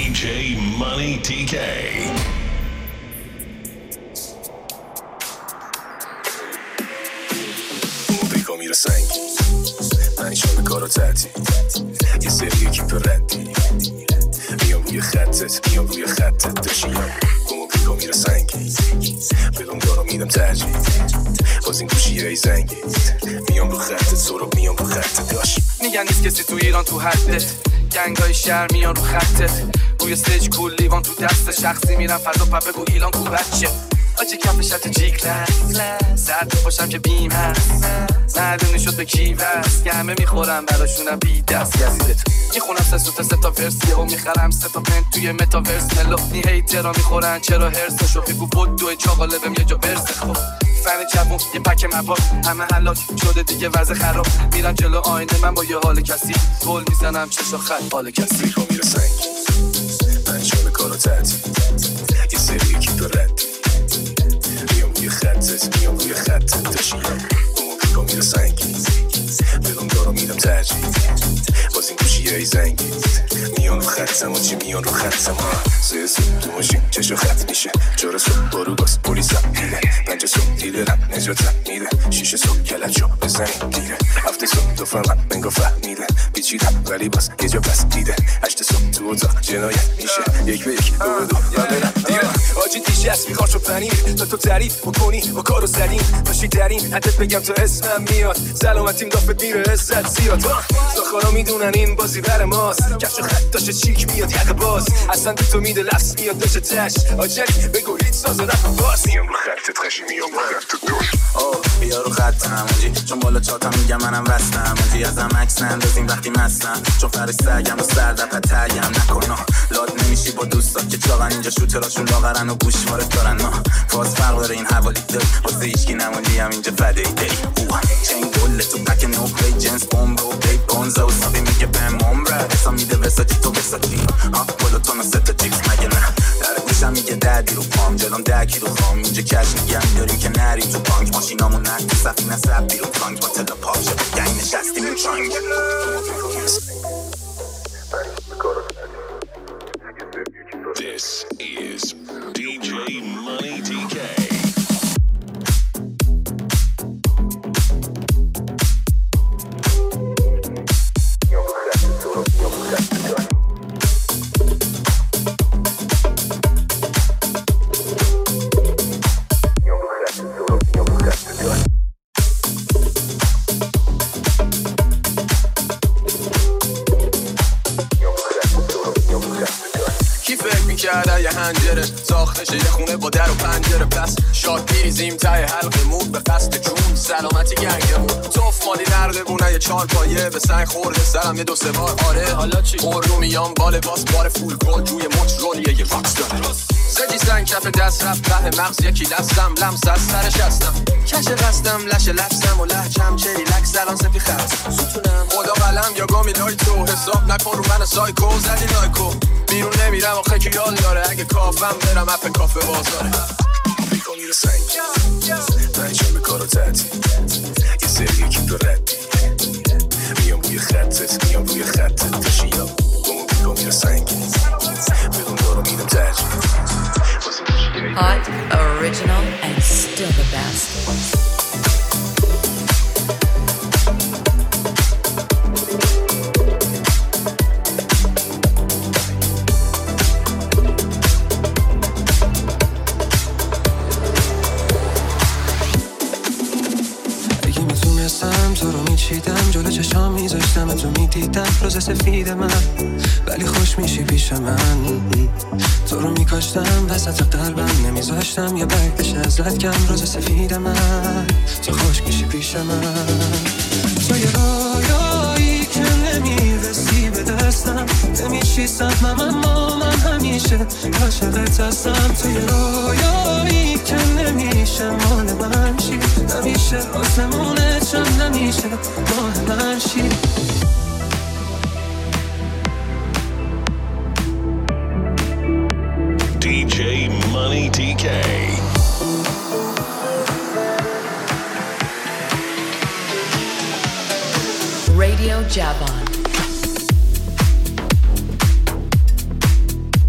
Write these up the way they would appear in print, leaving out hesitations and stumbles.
DJ Money TK. موبیکا میره سنگی منیشان کارو تعطیل یه سری اکیپ ردی میام روی خطت داشتیم موبیکا میره سنگی بدون دارو میدم ترجیح باز این گوشی ای زنگی میام رو خطت سراب میام رو خطت داشت میگن نیست کسی تو ایران تو حدت گنگای شهر میان رو خطت روی استیج کول لیوان تو دست شخصی میرن فضا پا بگو ایلان کو بچه آجه کف شد جی کلاس سرد باشم که بیم هست معلوم نشد به کی وست که همه میخورم براشونم بی دست گزیدت میخونم سه تا ورسی و میخرم 3 تا پنت توی متاورس ملوخنی هیترا میخورن چرا هرسشو بگو بود دوی چاقاله بهم یه جا برسه خب فن جوون یه پک مباد همه حلاک شده دیگه وضع خراب میرم جلو آینه من با یه حال کسی گل میزنم چشا خط حال کسی میخوام میره سنگ من شده کارو تعطیل یه سری اکیپ ردی میام روی خطت داشتیم میخوام میره سنگی بدون دارو میدم ترجیح باز این گوشی ای زنگی میان رو خطم و چی میان رو خطم سه تو ماشین چشو خط میشه 4 صبح بارو باز پلیسم میره 5 صبح دیلرم نجاتم میده 6 صبح کلچو بزنیم دیره 7 صبح تو فهمم منگا فهمیده پیچیدم ولی باز یه جا بس دیده 8 صبح تو اتاق جنایت میشه 1 به 1 2 به 2 من برم دیره آجی دیشه است میخواد شو پنیر تو تعریف بکنی با کارو زدیم باشی درین حدت بگم تو اسمم میاد سلامتیم دافت میره عزت زیاد ساخارا میدونن این بازی بر ماست کفش خط داشه چیک میاد یقه باز اصلا تو میده لفظ میاد داشه تش آجلی بگو هیچ ساز رفت باز میام رو خطت خشی میام رو خطت دوش بیا رو خطم اونجی چون بالا چاتم میگم منم وستم اونجی ازم عکس نندازیم وقتی مستم چون فرش سگم و سردپت تگم نکنم لاد نمیشی با دوستا که چاقن اینجا شوتراشون لاغرن و گوشواره دارن فاز فرق داره این حوالی داری واسه هیچکی نموندی هم اینجا فده ای دی چین گله تو پک نو پلی جنس بوم رو پی بونزا و سابی میگه بهم عمره حسا میده وساجی تو وساجی بالا تو نسه تا جیکس مگه نه در گوشم میگه دردی رو پام جلوم 10 کیلو خام اینجا کش میگم داریم که نریم تو بانک ماشینامون نک تو سفینه سب بیرون تانک با تلا پاپ شد گنگ نشستیم این چانگ This is DJ Money TK. کرده یه هنجره ساختشه یه خونه با در و پنجره پس شاد میریزیم تای حلقه مود به قصد جون سلامتی گنگمون توف مالی نرده بونه یه 4 پایه به سنگ خورده سرم یه 2-3 بار آره حالا چی؟ رو میام بال باس بار فول گل روی مچ رولیه یه راکس داره سجی سنگ کف دست رفت ته مغز یکی دستم لمس از سرش هستم کش قصدم لشه لفظم و لحجم چه ریلکس الان سفی خست ستونم خدا قلم یا گامی لایتو حساب نکن رو من سایکو زدی لایکو بیرون نمیرم آخه که یاد داره اگه کافم برم اپ کافه بازاره موبیکا میره سنگی منیشان به کارو تعطیل یه سری اکیپ ردی میام روی خطت داشتیم موبیکا میره سنگی بدون دارو میدم ترجیح Hot, original, and still the best. تو رو میچیدم جلو چشام میذاشتم تو میدیدم روز سفید من ولی خوش میشی پیش من تو رو میکاشتم وسط قلبم نمیذاشتم یا برگ بشه ازت کم روز سفید من تو خوش میشی پیش من تو یه رویایی که نمیرسی به دستم نمیشی سهمم اما من همیشه عاشقت هستم تو یه رویایی که نمیشه مال من شی نمیشه آسمونه چم نمیشه مال من شی DJ Money TK. Radio Javon.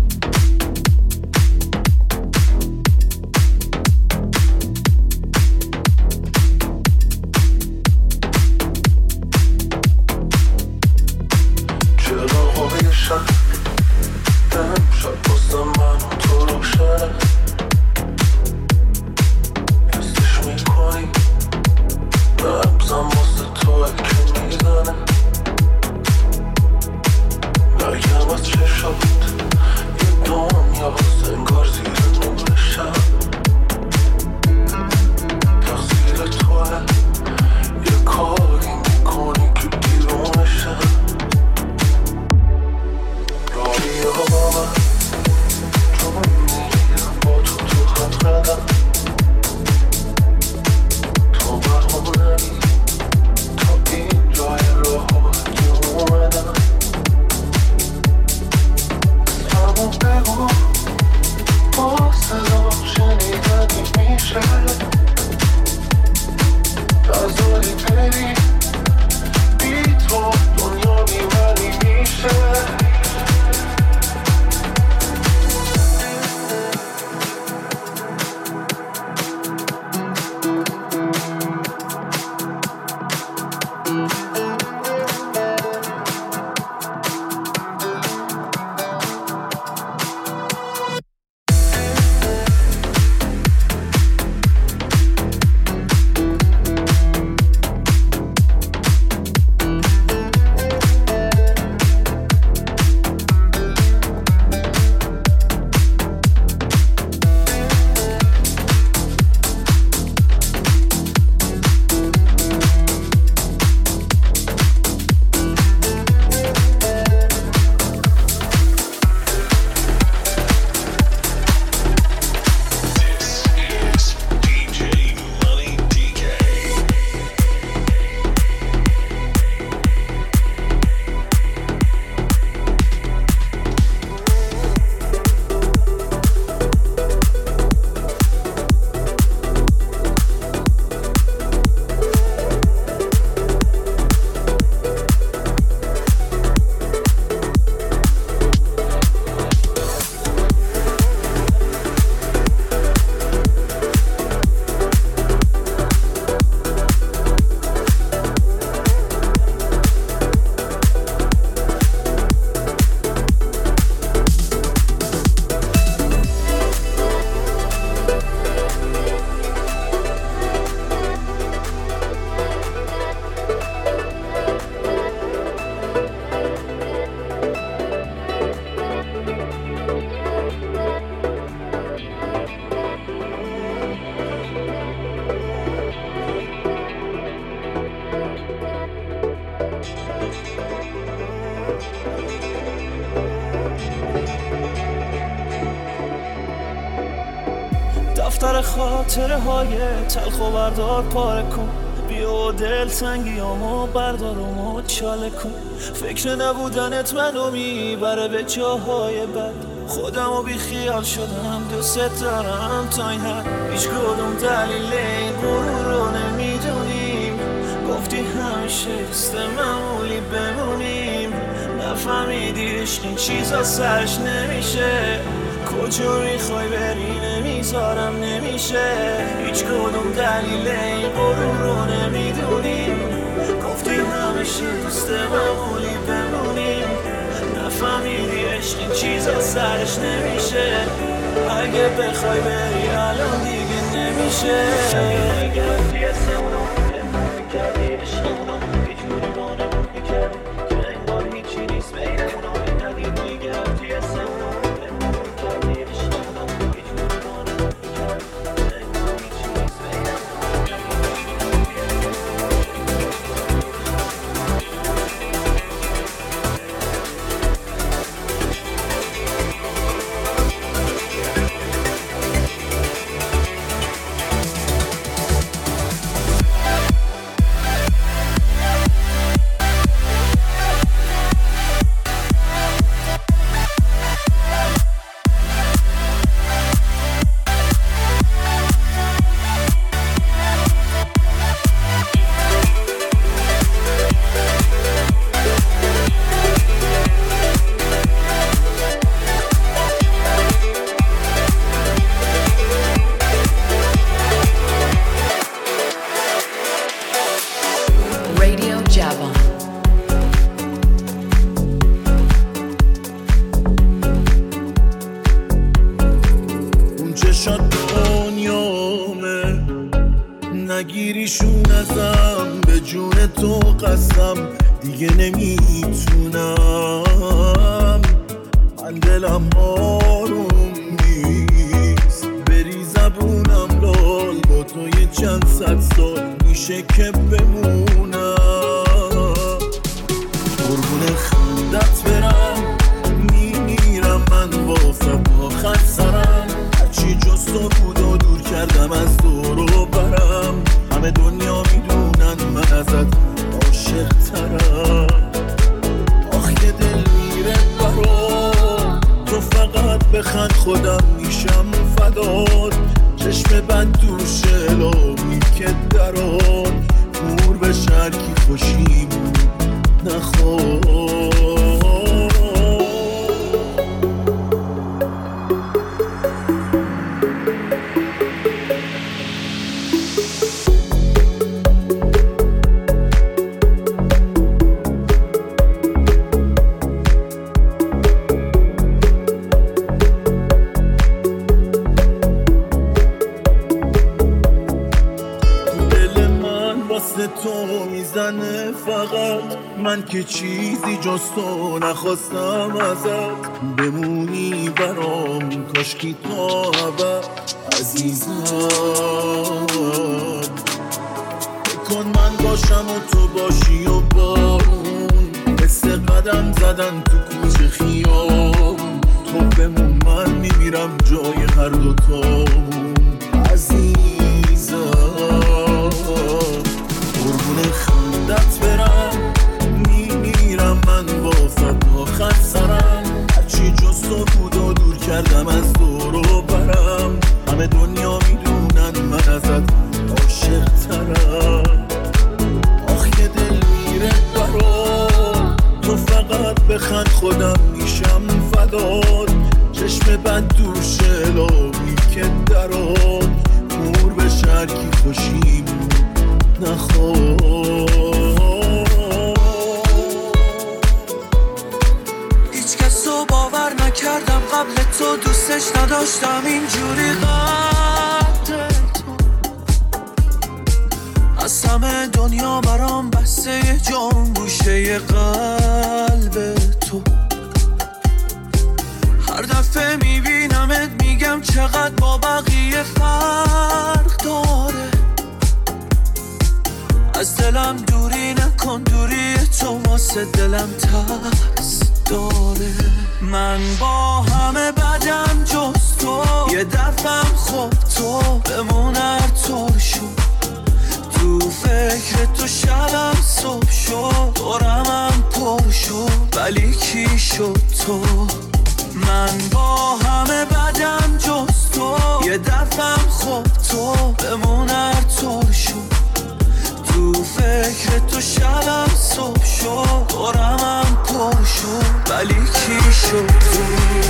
میشه نزاری بری بی تو دنیا بیمنی میشه دفتر خاطره های تلخ و بردار پاره کن بیا و دل تنگیامو بردار و مچاله کن فکر نبودنت منو میبره به جاهای بد خودمو بی خیال شدم دوست دارم تا این حد هیچ کدوم دلیل این غرور رو نمیدونیم گفتی همیشه است معمولی بمونیم نفهمیدی عشق این چیزا سرش نمیشه کجا میخوای بری نمیذارم نمیشه هیچ کدوم دلیل این غرور رو نمیدونیم گفتی همیشه دوست معمولی بمونیم نفهمیدی عشق این چیزا سرش نمیشه اگه بخوای بری الان دیگه نمیشه گرفتی اسمونو کردی عشقمونو یه جوری بانمون میکردی که انگار هیچی نیست بینمونو ندیدی گرفتی اسمونو نگیریشون ازم به جون تو قسم دیگه نمیتونم من دلم آروم نیست بری زبونم لال با تو یه چند صد سال میشه که بمونم قربون خندت برم میمیرم من واسه آخر سرم هرچی جز تو بود و دور کردم از دور و برم همه دنیا میدونن من ازت عاشق ترم آخ که دل میره برام تو فقط بخند خودم میشم فدات چشم بد دور شلامی که دران مور به شرکی خوشیمون نخواه. تو میزنه فقط من که چیزی جز تو نخواستم ازت، بمونی برام کاشکی تا ابد عزیزم. بکن من باشم و تو باشی و بارون، مثل قدم زدن تو کوچه خیابون. تو بمون من میمیرم جای هر دوتامون عزیزم. قربون خندت برم میمیرم من با فدا خط سرم، هرچی جز تو بود و دور کردم از دور و برم. همه دنیا میدونن من ازت عاشق ترم. آخ یه دل میره برام، تو فقط بخند خودم میشم فدات. چشم بد دور شلامی که دران مور به شرکی خوشیمون نخواه. هیچ کس رو باور نکردم قبل تو، دوستش نداشتم اینجوری قدر تو. از همه دنیا برام بسته جان گوشه قلب تو. هر دفعه میبینمت میگم چقدر با بقیه فرق داره. از دلم دوری نکن، دوری تو واسه دلم ترس داره. من با همه بدم جز تو، یه دفعم خوب تو بمون هر طور شد. تو فکر تو شبم صبح شد، دورمم پر شد ولی کی شد تو. من با همه بدم جز تو، یه دفعم خوب تو بمون هر طور شد. تو فکر تو شبم صبح شد، دورمم پر شد ولی کی شد تو.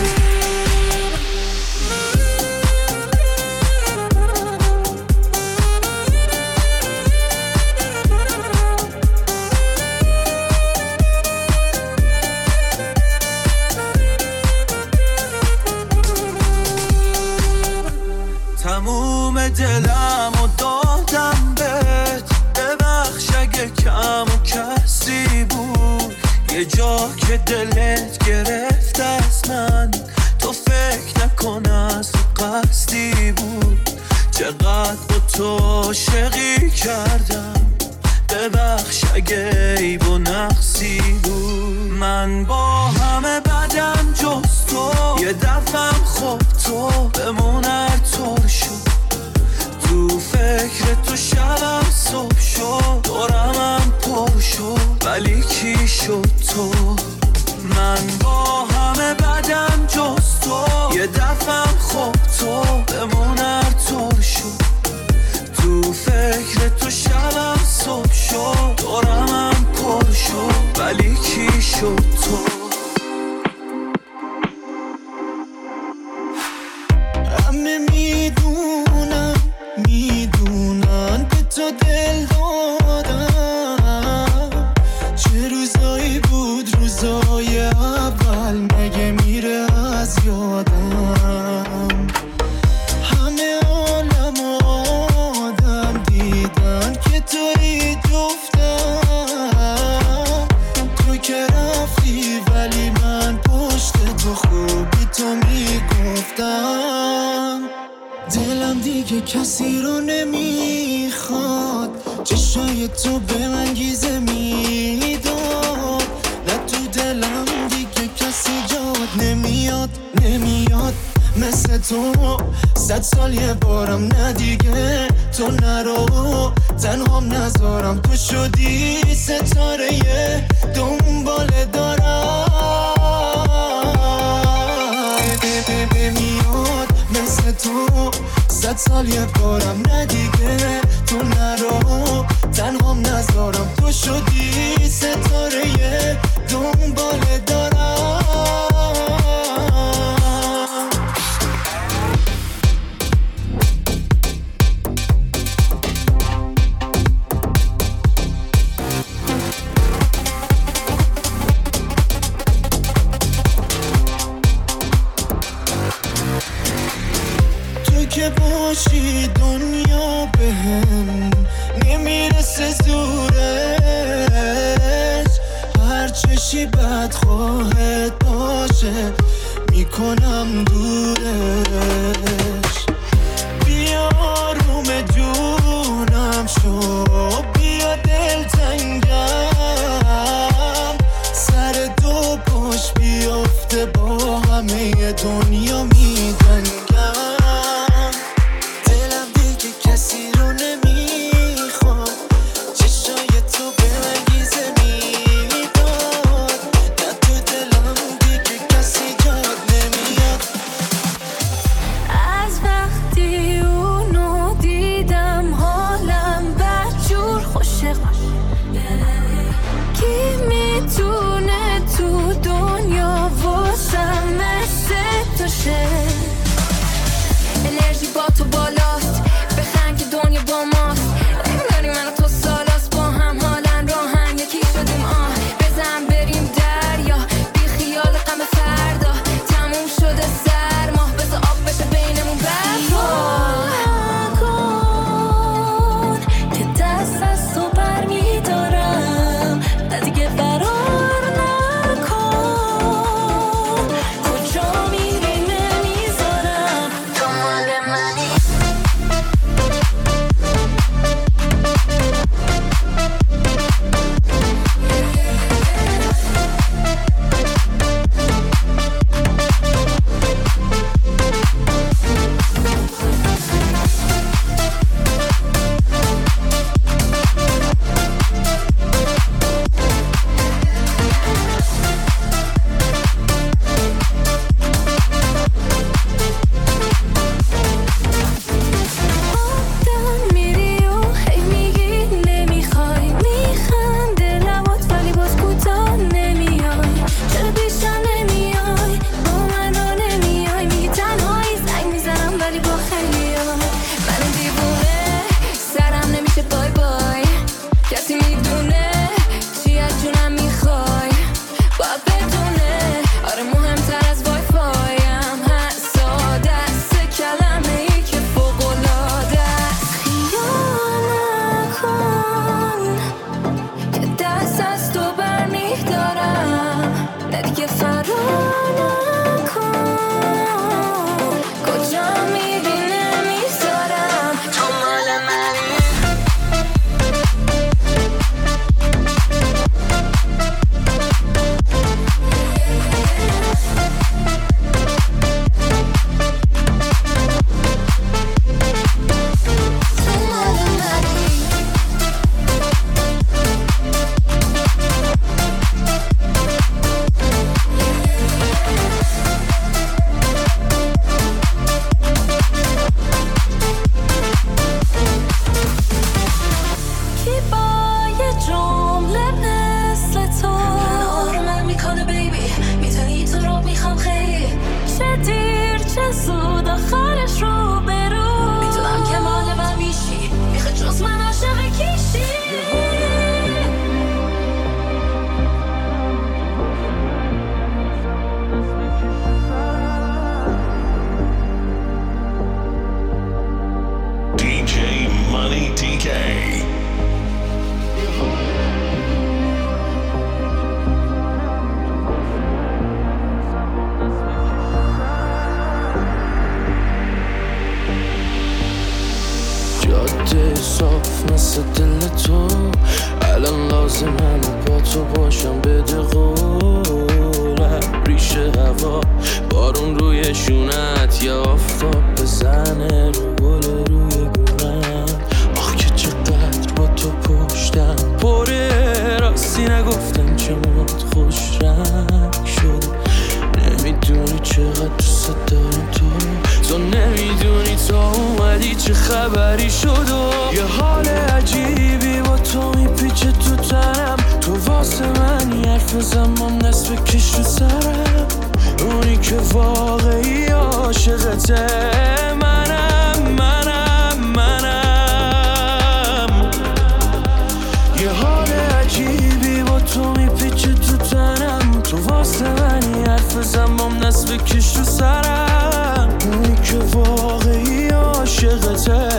تموم دلم و دادم بهت، ببخش اگه کم و کسی بود. یه جا که دلت گرفت از من، تو فکر نکن از قصدی بود. چقدر با تو عاشقی کردم، ببخش اگه عیب و نقصی بود. من با همه بدم جز تو، یه دفعم خوب تو بمون هر طور شد. تو فکر تو شبم صبح شد، دورمم پر شد ولی کی شد تو. من با همه بدم جز تو، یه دفعم خوب تو بمون هر طور شد. تو فکر تو شبم صبح شد، دورمم پر شد ولی کی شد تو. همه میدونن به تو دل دادم. چه روزایی بود روزای اول، مگه میره از یادم. همه عالم آدم دیدن که تویی جفتم. تو که رفتی ولی من پشت تو خوبی تو میگفتم. دلم دیگه کسی رو نمیخواد، چشای تو به من گیزه میداد. نه تو دلم دیگه کسی جاد نمیاد مثل تو. 100 سال یه بارم نه دیگه تو نرو، تنهام نذارم. تو شدی ستاره دنبال دارم. میاد مثل تو 100 سال یه بارم نه دیگه تو نرو تنهام نذارم تو شدی ستاره دنبال دارم تو که باشی دنیا بهم نمیرسه زورش هر چشی بدخواهت باشه میکنم دورش بیا آروم جونم شو بیا دلتنگم سر دو باش بیافته با همه دنیا میدنگم دلم دیگه کسی رو نمیخواد چشای تو به من گیزه میداد نه تو دلم دیگه کسی جاد نمیاد از وقتی اونو دیدم حالم بدجور خوشه کی میتونه تو دنیا واسم مثل تو شه انرژی با تو بالاست بخند که دنیا با ماست نمیداری من و تو سالاست با هم حالن راهن یکی شدیم بزن بریم دریا بی خیال غم فردا تموم شده سرما بذار آب بشه بینمون کن که دست از تو برمیدارم نه دیگه فرار نکن کجا میری نمیذارم تو مال منی آدم میری و هی میگی نمیخوای میخنده لبات ولی باز کوتاه نمیای چرا پیشم نمیای با من رو نمیای میگی تنهایی زنگ میزنم ولی با خیلیای من دیوونه سرم نمیشه بای بای کسی میدونه چی از جونم میخوای باید بدونه آره مهمتر از وای فایم ساده است کلمه ای که فوق‌العاده است خیال نکن که دست از تو برمیدارم نه دیگه فرار نکن کجا میری نمیذارم تو مال منی تو مال منی کی با یه جمله مثل تو آرومم میکنه بیبی میتونی تو رو میخوام خیلی چه دیر چه زود آخرش رو برو میتونم که مال من میشی میخواد جز من عاشق کیشی DJ Money TK. جاده صاف مثل دل تو الان لازمم با تو باشم بده قولم ریشه هوا بارون روی شونت یا آفتاب بزنه رو گل روی گونت آخ که چقدر با تو پشتم پره راستی نگفتم چمات خوش رنگ شد نمیدونی چقدر دوست دارم تو نمیدونی تو اومد چه خبری شد و یه حال عجیبی با تو میپیچه تو تنم. تو واسه من یه حرف زمان دست بکش رو سرم. اونی که واقعی عاشقته منم. یه حال عجیبی با تو میپیچه تو تنم. تو واسه من یه حرف زمان دست بکش رو سرم. اونی که واقعی عاشقته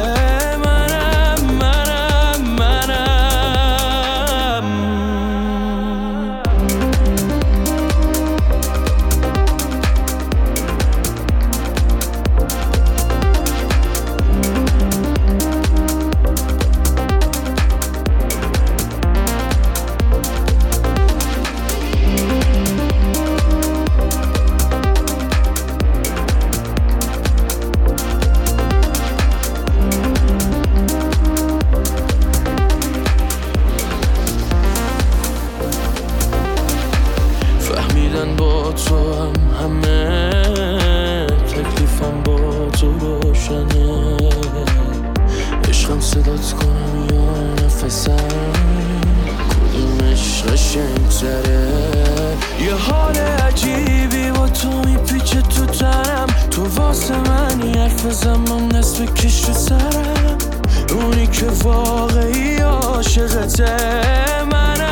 یه حال عجیبی با تو میپیچه تو تنم. تو واسه من یه حرف زمان دست بکش رو سرم. اونی که واقعی عاشقته منم.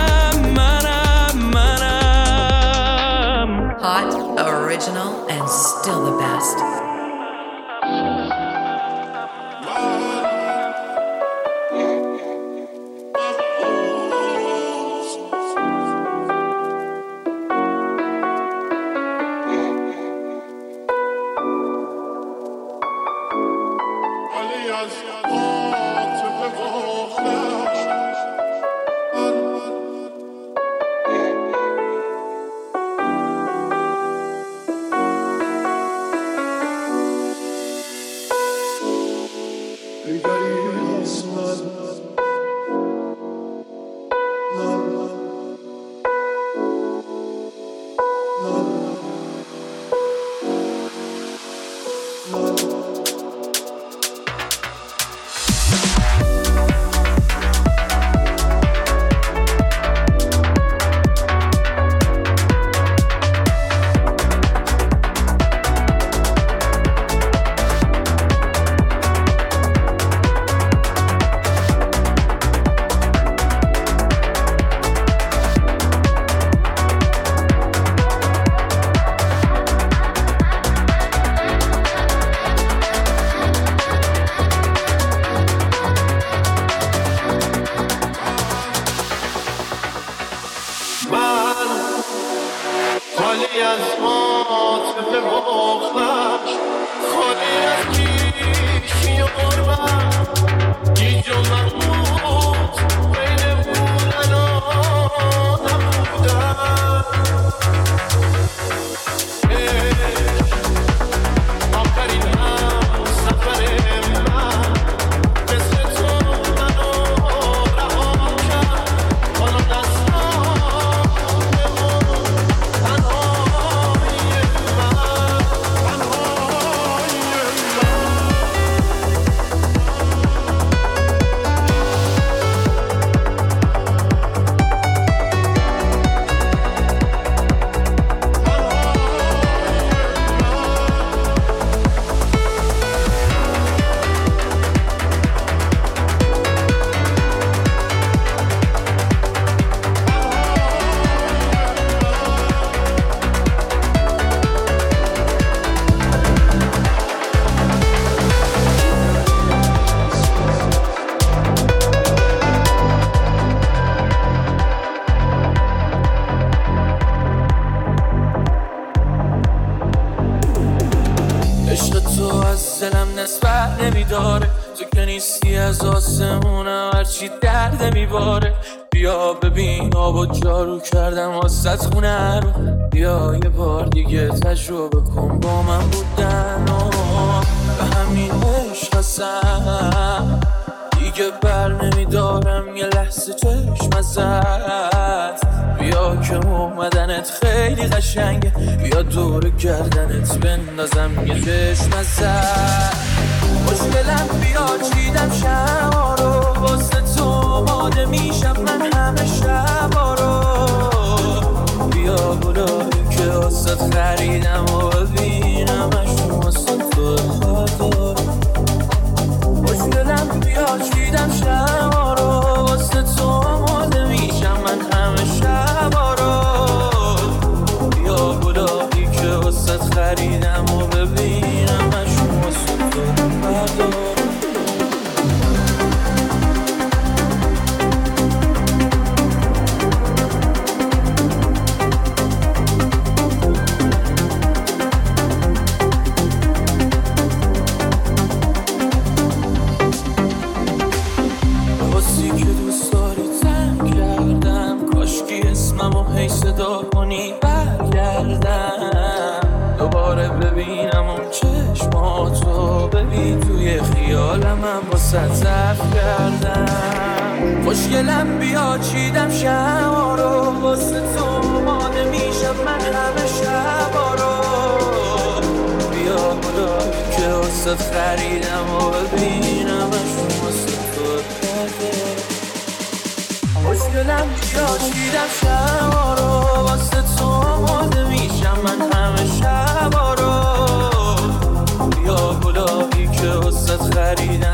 Hot, original, and still the best. نمیداره. تو که نیستی از آسمونم هرچی درد میباره. بیا ببین آبا جارو کردم واسه خونه رو. بیا یه بار دیگه تجربه کن با من بودن و به همین عشق هستم دیگه بر نمیدارم یه لحظه چشم ازت. بیا که اومدنت خیلی قشنگه. بیا دور گردنت بندازم یه چشم ازت. خوشگلم بیا چیدم شما رو واسه تو آماده میشم من همه شبا رو بیا گلایی که واسه خریدم و ببینمش واسه تو خوشگلم بیا چیدم شما رو واسه تو آماده میشم من همه شبا رو بیا گلایی که واسه خریدم و ببینمش واسه تو صدا کنی برگردم دوباره ببینم اون چشماتو ببین توی خیالم هم واسه ظرف کردم خوشگلم بیا چیدم شما رو واسه تو آماده میشم من همه شبا رو بیا گلایی که واسه خریدم و ببینمش واسه تو خوشگلم بیا چیدم شما رو واسه تو آماده میشم من همه شبا رو بیا گلایی که واسه خریدم